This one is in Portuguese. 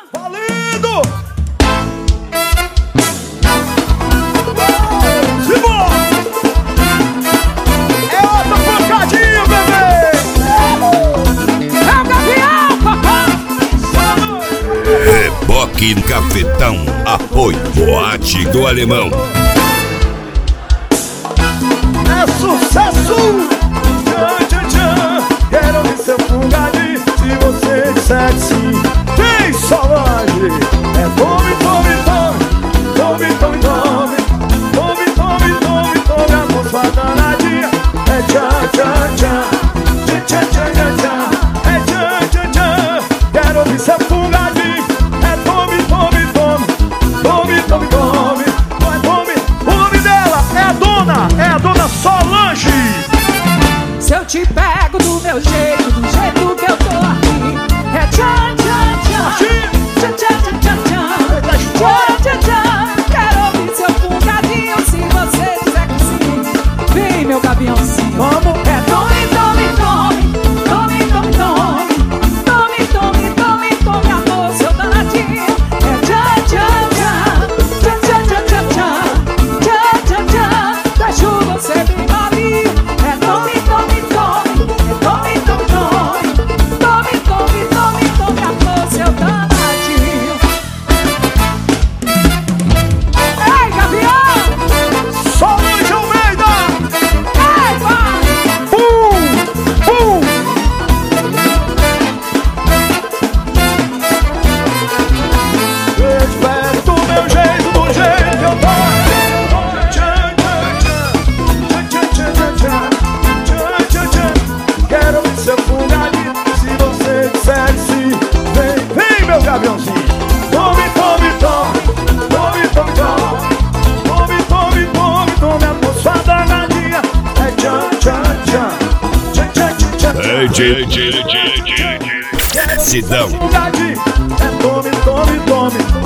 Valendo! Simão! É outra pancadinha, bebê! É o Gavião, papai! Reboque Cafetão, apoio Boate do Alemão. É sucesso! Tchan, tchan, tchan. Quero ver seu fungadinho. Se você disser que sim, tem Solange. É tome, tome, tome. Tome, tome, tome. Tome, tome, tome, tome. A moça danadinha. É tchan, tchan, tchan. Tchan, tchan, tchan, tchan. É tchan, tchan, tchan. Quero ver seu fungadinho. É tome, tome, tome. Tome, tome, tome. Vai, tome. O nome dela é a dona Solange. Se eu te pego do meu jeito, do jeito que eu tô aqui, é tchan, tchan, tchan. Tchan, tchan, tchan, tchan, tchan. Tchan, tchan. Quero ouvir seu fungadinho. Se você disser que sim, vem meu gaviãozinho. Vamos. É tome, tome, tome. Tome, tome, tome. Tome, tome, tome, tome, amor, seu danadinho. É tchan, tchan, tchan. Tchan, tchan, tchan, tchan, tchan. Tchan, tchan, tchan. Deixo você bem malinho. É tome, tome, tome. É tome, tome, tome. Tome, tome, tome, tome, amor, seu danadinho. Ei, Gavião! Solange Almeida. Ei, vai! Pum. Eu espero do meu jeito, do jeito que eu tô. Tchan, tchan, tchan. Tchan, tchan, tchan, tchan. Tchan, tchan, tchan. Quero ver seu fungadinho. Se você disser que sim, vem meu gaviãozinho. Tome, tome, tome. Tome, tome, tome. Tome, tome, tome, tome. A moça danadinha. É tchan, tchan, tchan. Tchan, tchan, tchan, tchan. Sidão. Fungadinho. É tome, tome, tome.